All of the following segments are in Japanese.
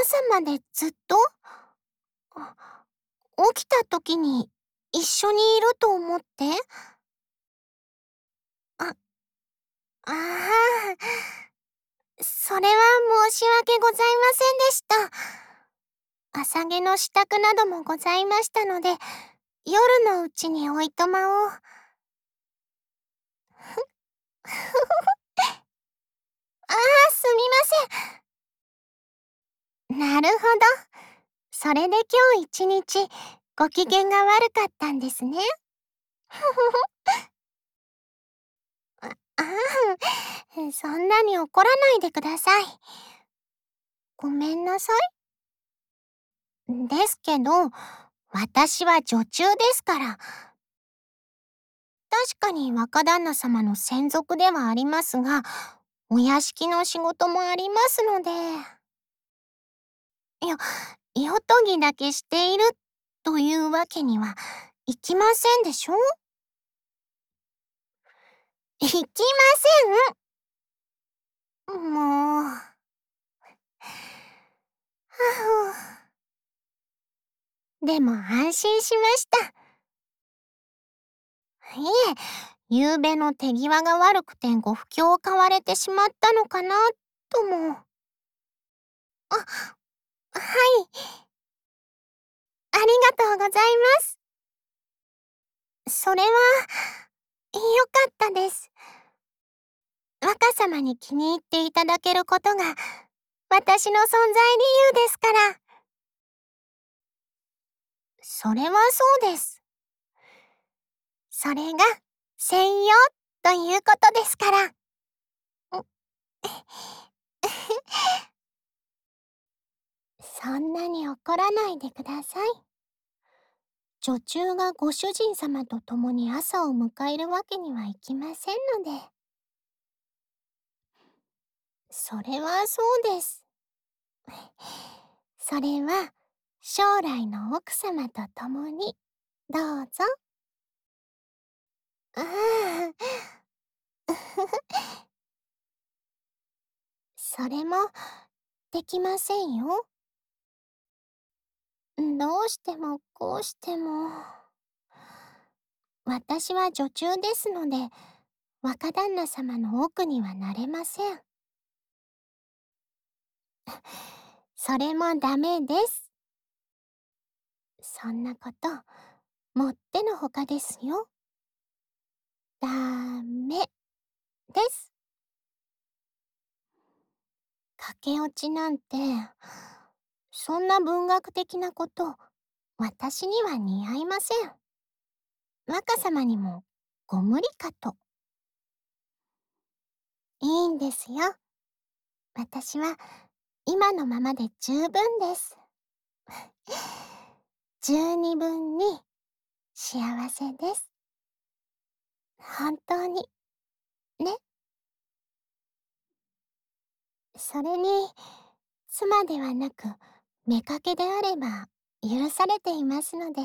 朝までずっと？あ、起きた時に一緒にいると思って？あ、ああ、それは申し訳ございませんでした。朝げの支度などもございましたので、夜のうちにおいとまを。ああ、すみません。なるほど。それで今日一日ご機嫌が悪かったんですね。ああ、そんなに怒らないでください。ごめんなさい。ですけど、私は女中ですから。確かに若旦那様の専属ではありますが、お屋敷の仕事もありますので。いや、夜研ぎだけしているというわけにはいきませんでしょ？いきません！もう。でも安心しました。いえ、ゆうべの手際が悪くてご不興を買われてしまったのかなとも。あ、はい。ありがとうございます。それは、よかったです。若様に気に入っていただけることが、私の存在理由ですから。それはそうです。それが、専用ということですから。そんなに怒らないでください。女中がご主人様と共に朝を迎えるわけにはいきませんので。それはそうです。それは将来の奥様と共にどうぞ。ああ、それもできませんよ。どうしてもこうしても。私は女中ですので、若旦那様の奥にはなれません。それもダメです。そんなこと、もってのほかですよ。ダメです。駆け落ちなんて、そんな文学的なこと、私には似合いません。若様にもご無理かと。いいんですよ。私は今のままで十分です。十二分に幸せです。本当に。ね。それに、妻ではなく、妾であれば許されていますので、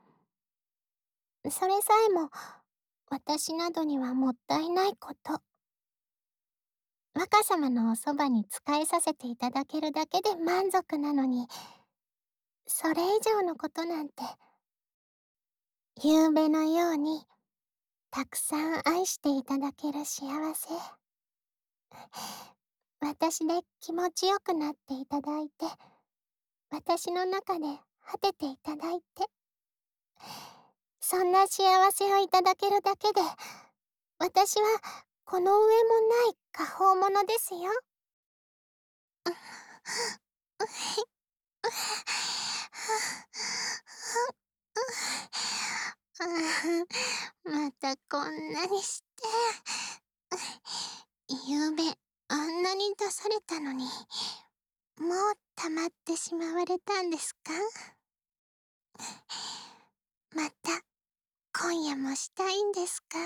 それさえも私などにはもったいないこと。若様のおそばに仕えさせていただけるだけで満足なのに、それ以上のことなんて、夕べのようにたくさん愛していただける幸せ。私で気持ちよくなっていただいて、私の中で果てていただいて、そんな幸せをいただけるだけで、私はこの上もない果報者ですよ。またこんなにして。ゆうべあんなに出されたのに、もう溜まってしまわれたんですか？また今夜もしたいんですか？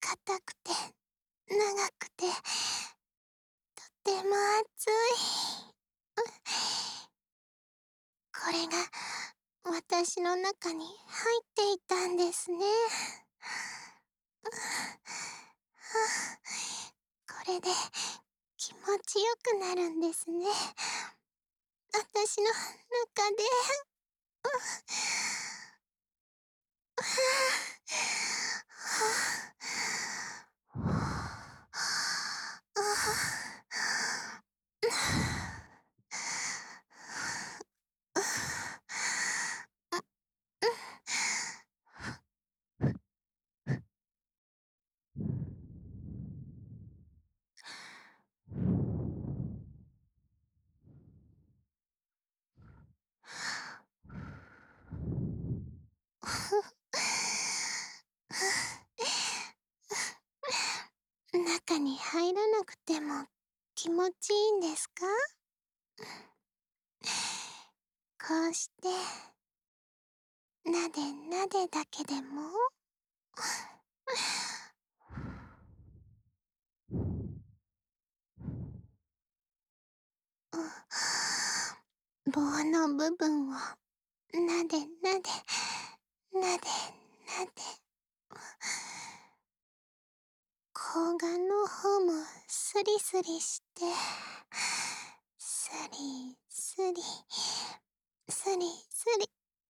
硬くて長くてとても熱い。これが私の中に入っていたんですね。これで気持ちよくなるんですね。私の中で。中に入らなくても気持ちいいんですか？こうしてなでなでだけでも。棒の部分をなでなでなでなで、睾丸の方もスリスリして、スリスリスリスリ。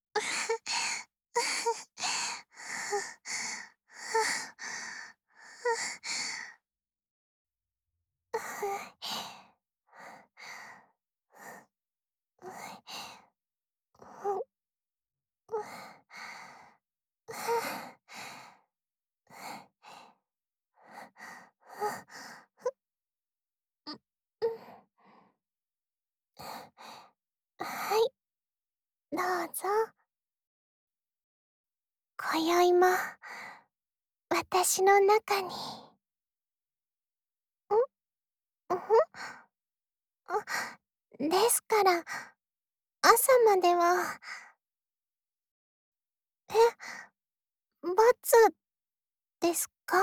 はい、どうぞ。今宵も私の中に。んですから、朝までは。罰ですか？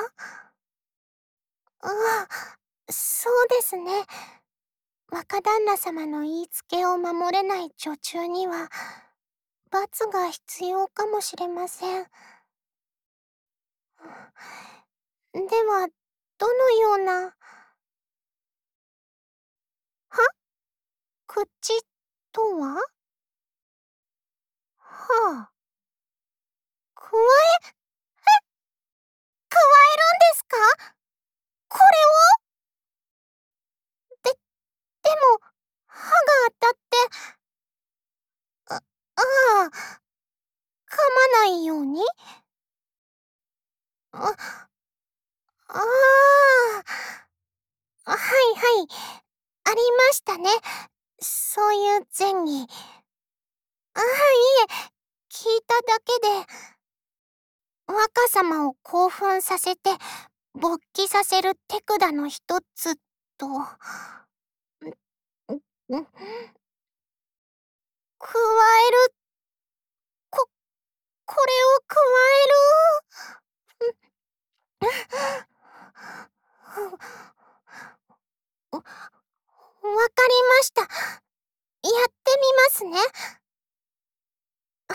ああ、そうですね。若旦那様の言いつけを守れない女中には、罰が必要かもしれません。では、どのような。は？口とは？はあ。加え、加えるんですか？これを？でも、歯が当たって。ああ、噛まないように？あ、ああ、はいはい、ありましたね。そういう前儀。ああ、いえ、聞いただけで。若様を興奮させて勃起させる手管の一つと。ん加える。こ、これを加える。わかりました。やってみますね。はい。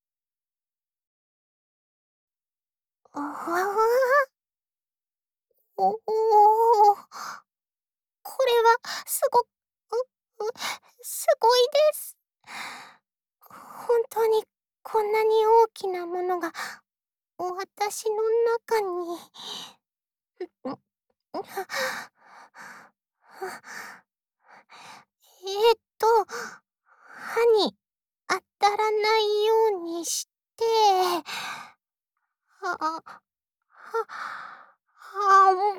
ああ。おお。これはすごいです。本当にこんなに大きなものが私の中に。歯に当たらないようにして、は、は、は、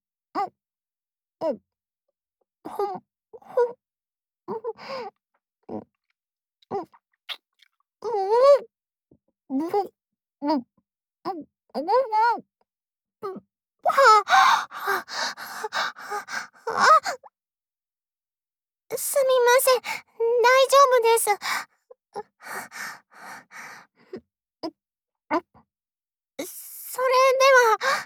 ほん、ほん、すみません。大丈夫です。それでは。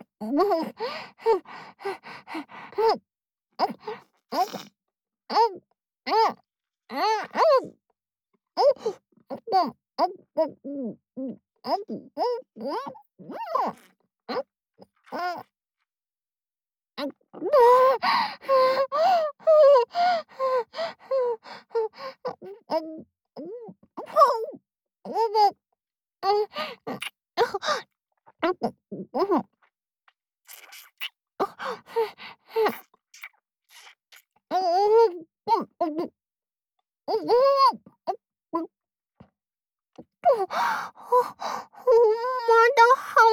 まだ半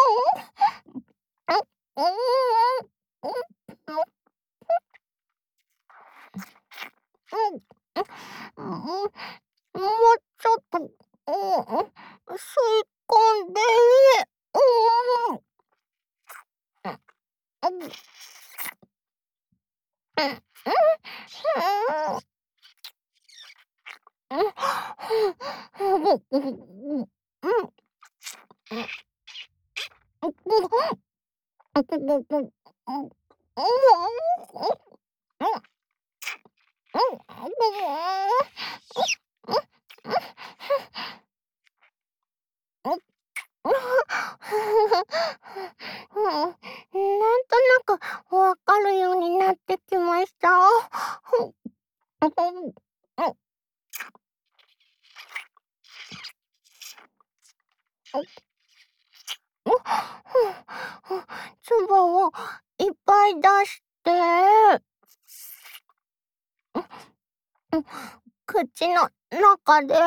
分。もうちょっと、吸い込んで。なんとなくわかるようになってきました。唾をいっぱい出して、口の中で、